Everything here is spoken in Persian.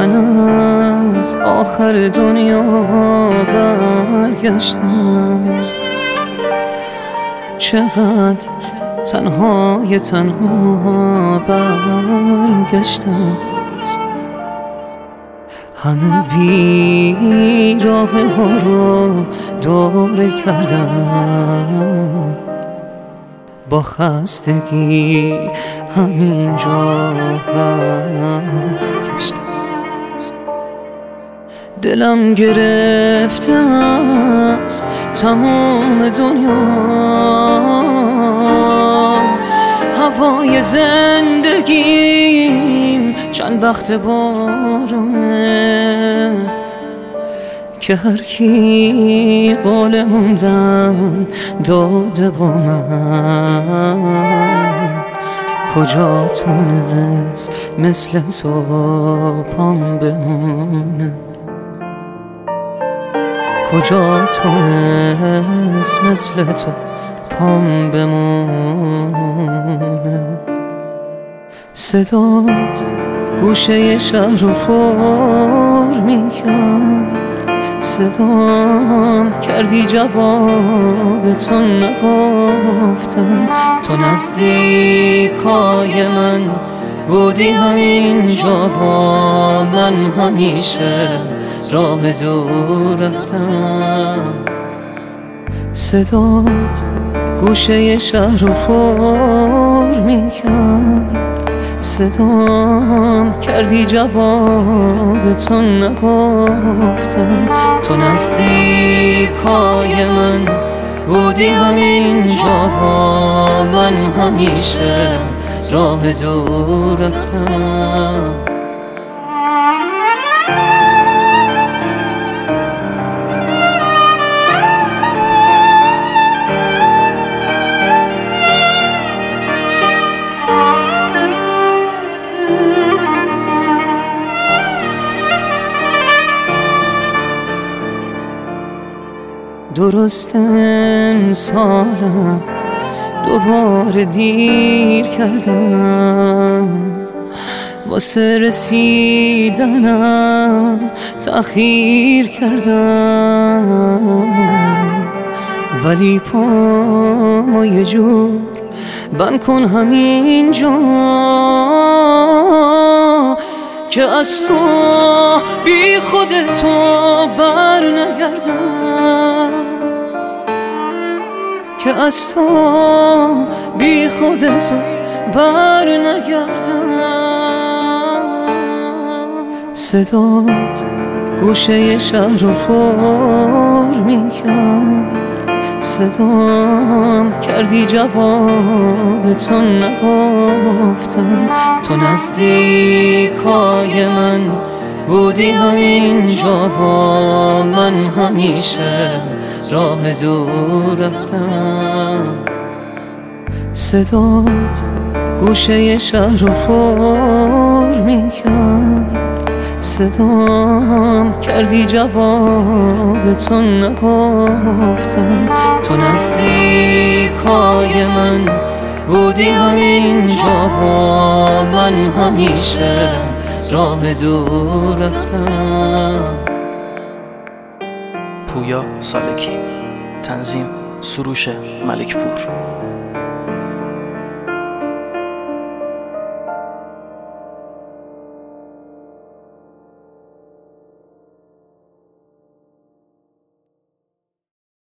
من از آخر دنیا برگشتم، چقدر تنها برگشتم. همه بیراه ها رو دوره کردم، با خستگی همینجا برگشتم. دلم گرفته از تمام دنیا، هوای زندگیم چند وقت بارونه، که هر کی قول موندن داده با من، کجا تونست مثل تو پام بمونه، کجا تونست مثل تو پام بمونه. صدات گوشه شهر رو پر میکرد، صدام کردی جواب تو نگفتم. تو نزدیکای من بودی همینجا، با من همیشه راه دور رفتم. صدات گوشه شهر رو پر میکرد، صدام کردی جواب تو نگفتم. تو نزدیکای من بودی همینجا، با من همیشه راه دور رفتم. درست امسالم دوباره دیر کردم، واسه رسیدنم تأخیر کردم، ولی پامو یه جور بند کن همینجا، که از تو بی خودتو بر نگردم، که از تو بی خودتو بر نگردم. صدات گوشه شهر رو پر میکرد، صدام کردی جواب تو نگفتم. تو نزدیکای من بودی همینجا، با من همیشه راه دور رفتم. صدات گوشه شهر رو پر میکرد، صدام کردی جواب تو نگفتم. تو نزدیکای من بودی همینجا، با من همیشه راه دور رفتم. پویا سالکی، تنظیم سروش ملکپور.